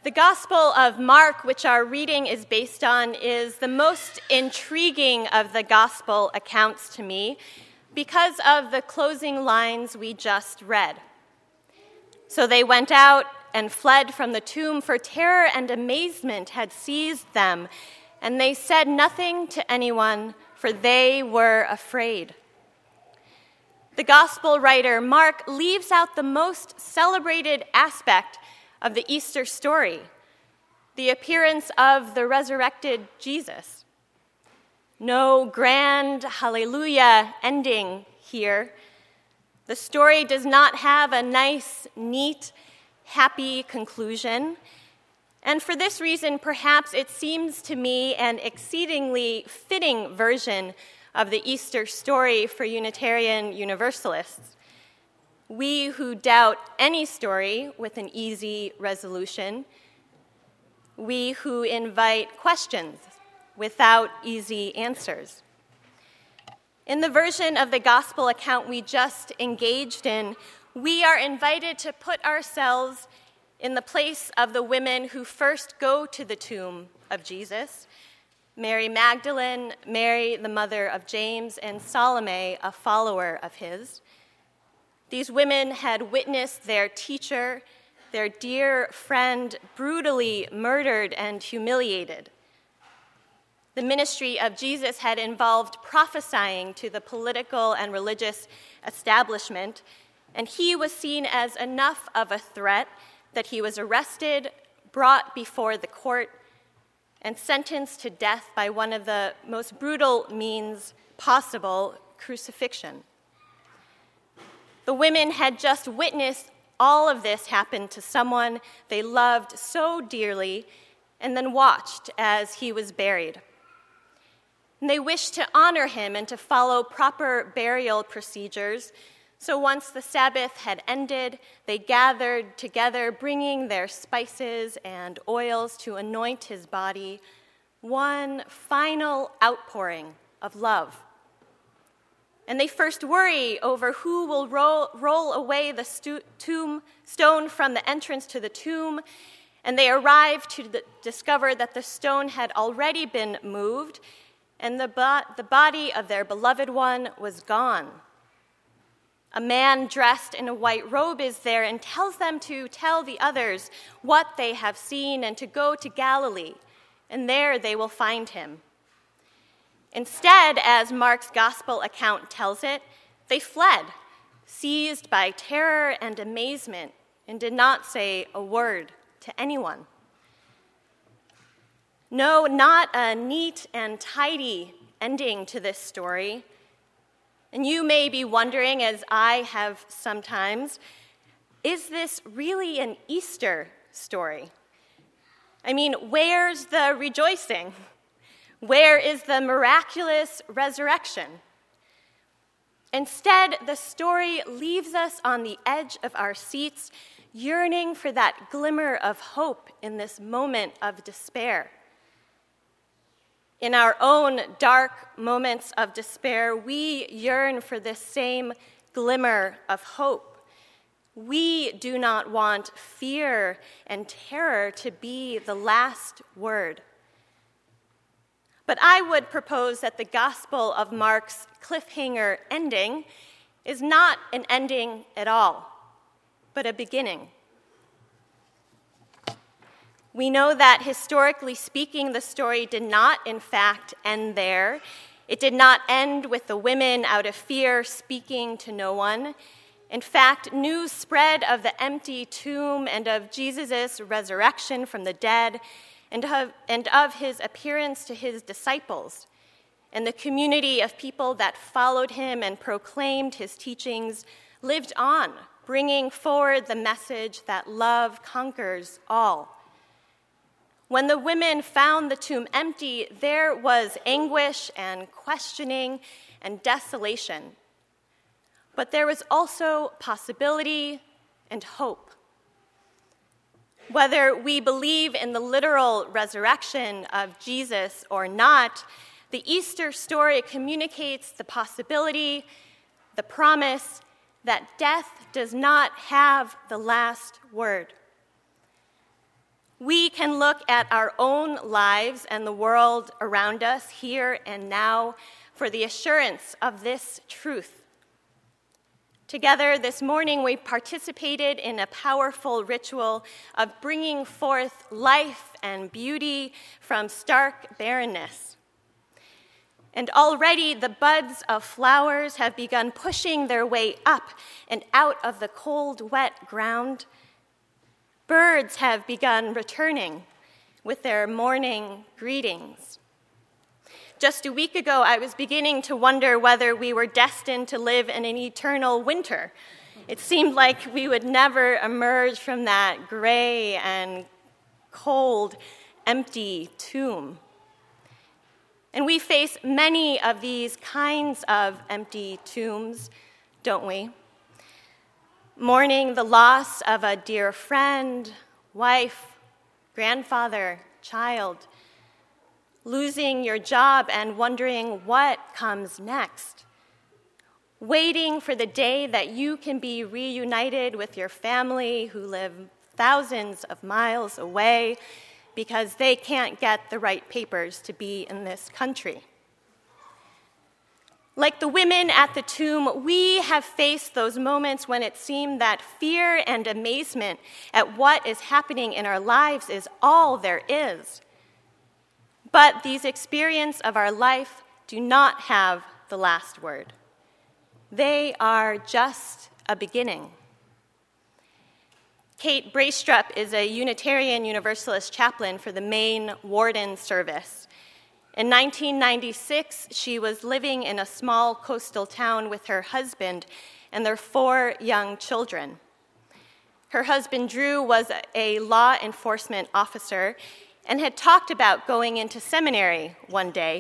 The Gospel of Mark, which our reading is based on, is the most intriguing of the Gospel accounts to me because of the closing lines we just read. So they went out and fled from the tomb, for terror and amazement had seized them, and they said nothing to anyone, for they were afraid. The Gospel writer Mark leaves out the most celebrated aspect of the Easter story, the appearance of the resurrected Jesus. No grand hallelujah ending here. The story does not have a nice, neat, happy conclusion. And for this reason, perhaps it seems to me an exceedingly fitting version of the Easter story for Unitarian Universalists. We who doubt any story with an easy resolution, we who invite questions without easy answers. In the version of the gospel account we just engaged in, we are invited to put ourselves in the place of the women who first go to the tomb of Jesus: Mary Magdalene, Mary, the mother of James, and Salome, a follower of his. These women had witnessed their teacher, their dear friend, brutally murdered and humiliated. The ministry of Jesus had involved prophesying to the political and religious establishment, and he was seen as enough of a threat that he was arrested, brought before the court, and sentenced to death by one of the most brutal means possible, crucifixion. The women had just witnessed all of this happen to someone they loved so dearly, and then watched as he was buried. And they wished to honor him and to follow proper burial procedures. So once the Sabbath had ended, they gathered together, bringing their spices and oils to anoint his body, one final outpouring of love. And they first worry over who will roll away the stone from the entrance to the tomb, and they arrive to discover that the stone had already been moved, and the body of their beloved one was gone. A man dressed in a white robe is there and tells them to tell the others what they have seen and to go to Galilee, and there they will find him. Instead, as Mark's gospel account tells it, they fled, seized by terror and amazement, and did not say a word to anyone. No, not a neat and tidy ending to this story. And you may be wondering, as I have sometimes, is this really an Easter story? I mean, where's the rejoicing? Where is the miraculous resurrection? Instead, the story leaves us on the edge of our seats, yearning for that glimmer of hope in this moment of despair. In our own dark moments of despair, we yearn for this same glimmer of hope. We do not want fear and terror to be the last word. But I would propose that the Gospel of Mark's cliffhanger ending is not an ending at all, but a beginning. We know that, historically speaking, the story did not, in fact, end there. It did not end with the women, out of fear, speaking to no one. In fact, news spread of the empty tomb and of Jesus' resurrection from the dead and of his appearance to his disciples. And the community of people that followed him and proclaimed his teachings lived on, bringing forward the message that love conquers all. When the women found the tomb empty, there was anguish and questioning and desolation. But there was also possibility and hope. Whether we believe in the literal resurrection of Jesus or not, the Easter story communicates the possibility, the promise, that death does not have the last word. We can look at our own lives and the world around us here and now for the assurance of this truth. Together this morning, we participated in a powerful ritual of bringing forth life and beauty from stark barrenness. And already the buds of flowers have begun pushing their way up and out of the cold, wet ground. Birds have begun returning with their morning greetings. Just a week ago, I was beginning to wonder whether we were destined to live in an eternal winter. It seemed like we would never emerge from that gray and cold, empty tomb. And we face many of these kinds of empty tombs, don't we? Mourning the loss of a dear friend, wife, grandfather, child, losing your job and wondering what comes next, waiting for the day that you can be reunited with your family who live thousands of miles away because they can't get the right papers to be in this country. Like the women at the tomb, we have faced those moments when it seemed that fear and amazement at what is happening in our lives is all there is. But these experiences of our life do not have the last word. They are just a beginning. Kate Braestrup is a Unitarian Universalist chaplain for the Maine Warden Service. In 1996, she was living in a small coastal town with her husband and their 4 young children. Her husband, Drew, was a law enforcement officer and had talked about going into seminary one day.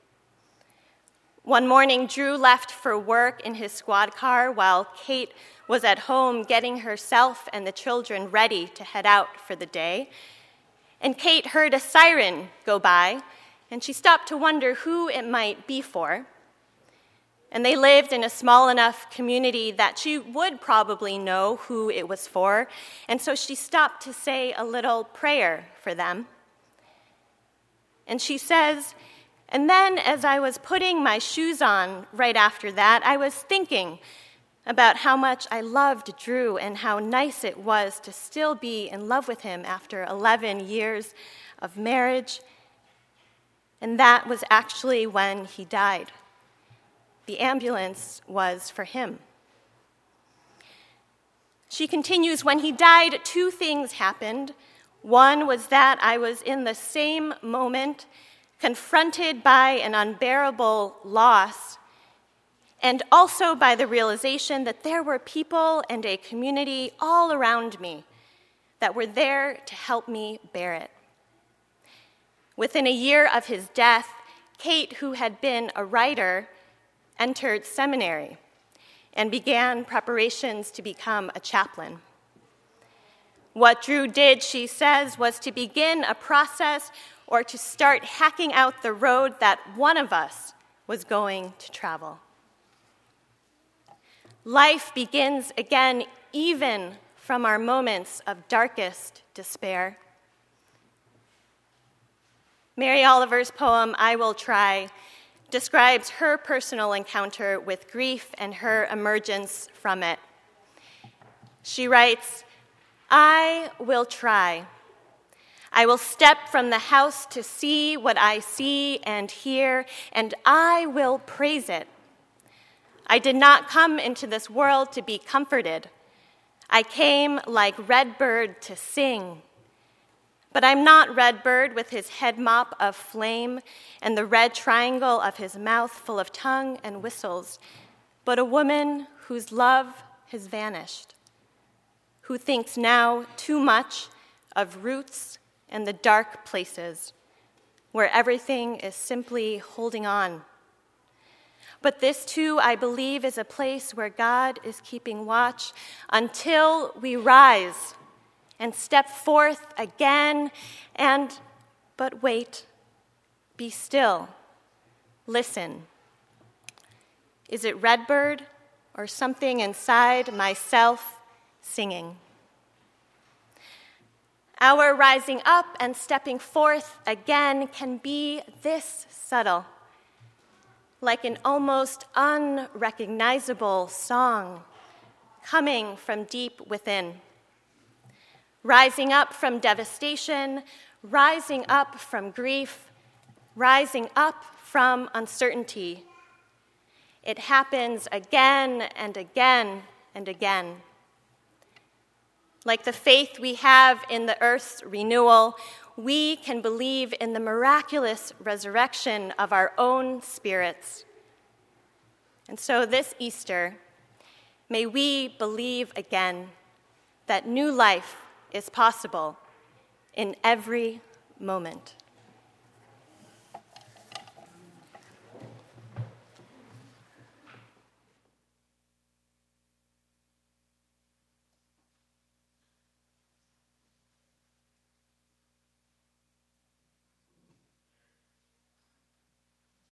One morning, Drew left for work in his squad car while Kate was at home getting herself and the children ready to head out for the day. And Kate heard a siren go by, and she stopped to wonder who it might be for. And they lived in a small enough community that she would probably know who it was for, and so she stopped to say a little prayer for them. And she says, "And then as I was putting my shoes on right after that, I was thinking about how much I loved Drew and how nice it was to still be in love with him after 11 years of marriage. And that was actually when he died. The ambulance was for him." She continues, "When he died, 2 things happened. One was that I was in the same moment confronted by an unbearable loss, and also by the realization that there were people and a community all around me that were there to help me bear it." Within a year of his death, Kate, who had been a writer, entered seminary and began preparations to become a chaplain. What Drew did, she says, was to begin a process or to start hacking out the road that one of us was going to travel. Life begins again even from our moments of darkest despair. Mary Oliver's poem, "I Will Try," describes her personal encounter with grief and her emergence from it. She writes, "I will try. I will step from the house to see what I see and hear, and I will praise it. I did not come into this world to be comforted. I came like Redbird to sing. But I'm not Redbird with his head mop of flame and the red triangle of his mouth full of tongue and whistles, but a woman whose love has vanished, who thinks now too much of roots and the dark places where everything is simply holding on. But this, too, I believe, is a place where God is keeping watch until we rise and step forth again but wait, be still, listen. Is it Redbird or something inside myself singing?" Our rising up and stepping forth again can be this subtle, like an almost unrecognizable song coming from deep within. Rising up from devastation, rising up from grief, rising up from uncertainty. It happens again and again and again. Like the faith we have in the earth's renewal, we can believe in the miraculous resurrection of our own spirits. And so this Easter, may we believe again that new life is possible in every moment.